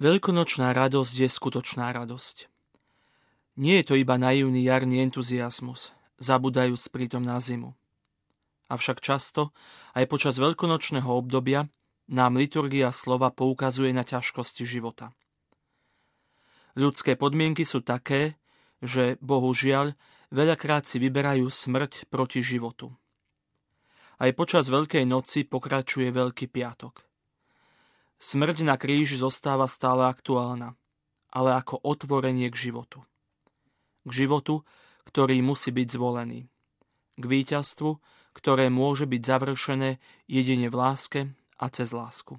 Veľkonočná radosť je skutočná radosť. Nie je to iba naivný jarný entuziasmus, zabúdajúc pritom na zimu. Avšak často, aj počas veľkonočného obdobia, nám liturgia slova poukazuje na ťažkosti života. Ľudské podmienky sú také, že, bohužiaľ, veľakrát si vyberajú smrť proti životu. Aj počas Veľkej noci pokračuje Veľký piatok. Smrť na kríži zostáva stále aktuálna, ale ako otvorenie k životu. K životu, ktorý musí byť zvolený. K víťazstvu, ktoré môže byť završené jedine v láske a cez lásku.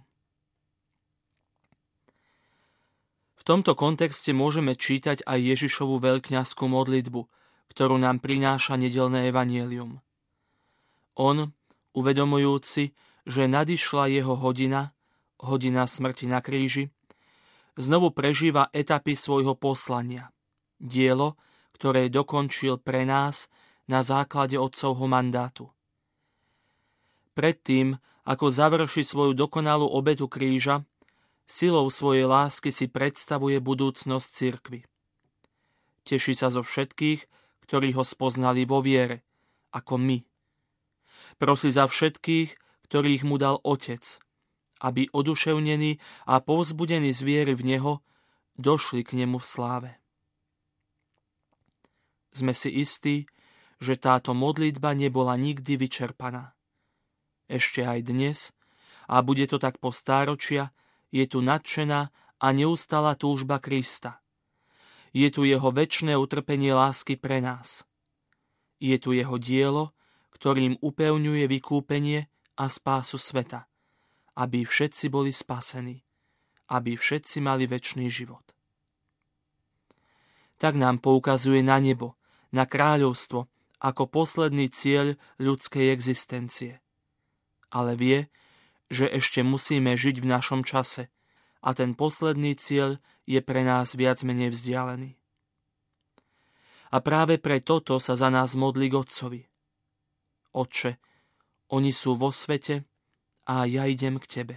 V tomto kontexte môžeme čítať aj Ježišovu veľkňazskú modlitbu, ktorú nám prináša nedeľné evanjelium. On, uvedomujúci, že nadišla jeho hodina smrti na kríži, znovu prežíva etapy svojho poslania. Dielo, ktoré dokončil pre nás na základe otcovho mandátu. Predtým, ako završí svoju dokonalú obetu kríža, silou svojej lásky si predstavuje budúcnosť cirkvi. Teší sa zo všetkých, ktorí ho spoznali vo viere, ako my. Prosí za všetkých, ktorých mu dal Otec, aby oduševnení a povzbudení z viery v Neho došli k Nemu v sláve. Sme si istí, že táto modlitba nebola nikdy vyčerpaná. Ešte aj dnes, a bude to tak po stáročia, je tu nadšená a neustála túžba Krista. Je tu jeho večné utrpenie lásky pre nás. Je tu jeho dielo, ktorým upevňuje vykúpenie a spásu sveta, aby všetci boli spasení, aby všetci mali večný život. Tak nám poukazuje na nebo, na kráľovstvo, ako posledný cieľ ľudskej existencie. Ale vie, že ešte musíme žiť v našom čase a ten posledný cieľ je pre nás viac menej vzdialený. A práve pre toto sa za nás modlí k Otcovi. Otče, oni sú vo svete a ja idem k Tebe.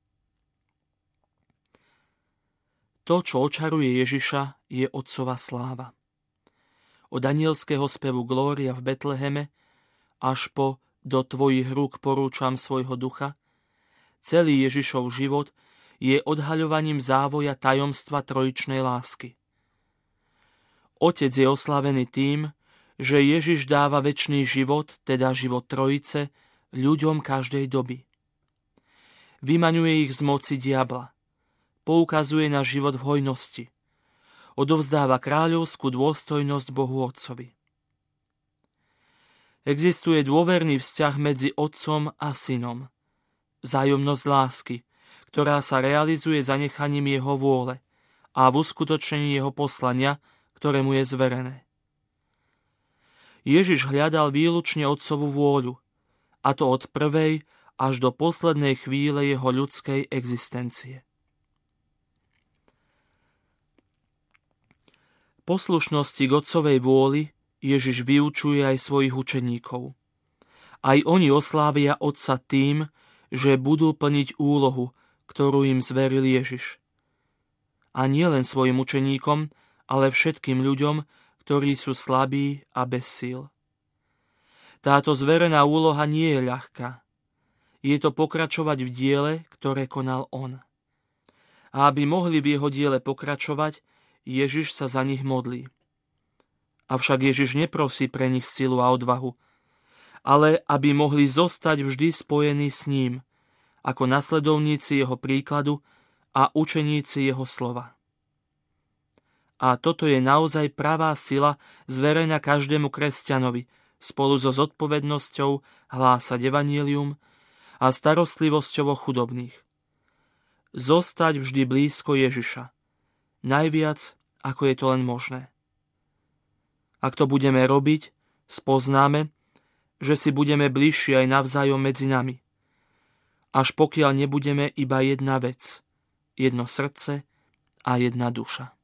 To, čo očaruje Ježiša, je Otcova sláva. Od anielského spevu Glória v Betleheme až po do Tvojich rúk porúčam svojho ducha, celý Ježišov život je odhaľovaním závoja tajomstva trojičnej lásky. Otec je oslavený tým, že Ježiš dáva večný život, teda život Trojice, ľuďom každej doby. Vymaňuje ich z moci diabla, poukazuje na život v hojnosti, odovzdáva kráľovskú dôstojnosť Bohu Otcovi. Existuje dôverný vzťah medzi Otcom a Synom, vzájomnosť lásky, ktorá sa realizuje zanechaním jeho vôle a v uskutočnení jeho poslania, ktorému je zverené. Ježiš hľadal výlučne Otcovú vôľu, a to od prvej až do poslednej chvíle jeho ľudskej existencie. Poslušnosti k Otcovej vôli Ježiš vyučuje aj svojich učeníkov. Aj oni oslávia Otca tým, že budú plniť úlohu, ktorú im zveril Ježiš. A nie len svojim učeníkom, ale všetkým ľuďom, ktorí sú slabí a bez síl. Táto zverená úloha nie je ľahká. Je to pokračovať v diele, ktoré konal on. A aby mohli v jeho diele pokračovať, Ježiš sa za nich modlí. Avšak Ježiš neprosí pre nich silu a odvahu, ale aby mohli zostať vždy spojení s ním, ako nasledovníci jeho príkladu a učeníci jeho slova. A toto je naozaj pravá sila zverená každému kresťanovi spolu so zodpovednosťou hlásať evanjelium a starostlivosťou o chudobných. Zostať vždy blízko Ježiša, najviac ako je to len možné. Ak to budeme robiť, spoznáme, že si budeme bližšie aj navzájom medzi nami. Až pokiaľ nebudeme iba jedna vec, jedno srdce a jedna duša.